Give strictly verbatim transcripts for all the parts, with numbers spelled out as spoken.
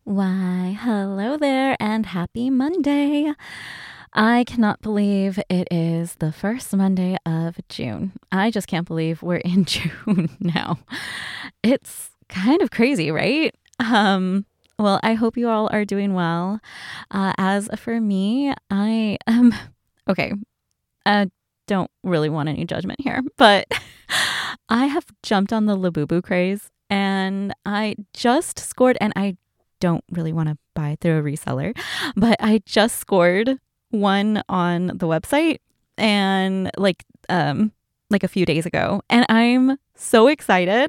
Why, hello there and happy Monday. I cannot believe it is the first Monday of June. I just can't believe we're in June now. It's kind of crazy, right? Um, well, I hope you all are doing well. Uh, as for me, I am okay. I don't really want any judgment here, but I have jumped on the Labubu craze and I just scored, and I don't really want to buy through a reseller, but I just scored one on the website and like um like a few days ago, and I'm so excited.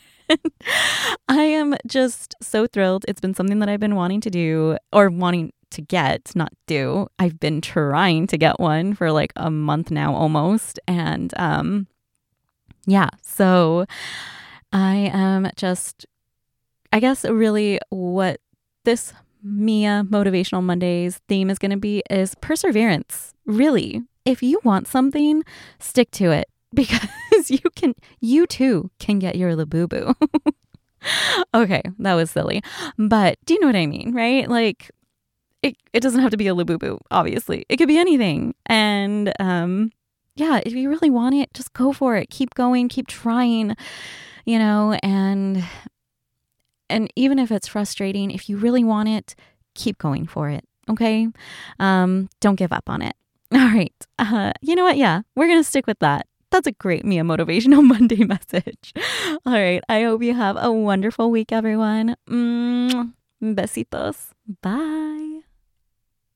I am just so thrilled. It's been something that I've been wanting to do, or wanting to get, not do. I've been trying to get one for like a month now almost, and um yeah, so I am just, I guess really what this Mia Motivational Mondays theme is going to be is perseverance. Really, if you want something, stick to it, because you can, you too can get your Labubu. Okay, that was silly, but do you know what I mean, right? Like, it, it doesn't have to be a Labubu, obviously. It could be anything. And um, yeah, if you really want it, just go for it. Keep going, keep trying, you know, and and even if it's frustrating, if you really want it, keep going for it. Okay. Um, don't give up on it. All right. Uh, you know what? Yeah, we're going to stick with that. That's a great Mia Motivational Monday message. All right. I hope you have a wonderful week, everyone. Mm, besitos. Bye.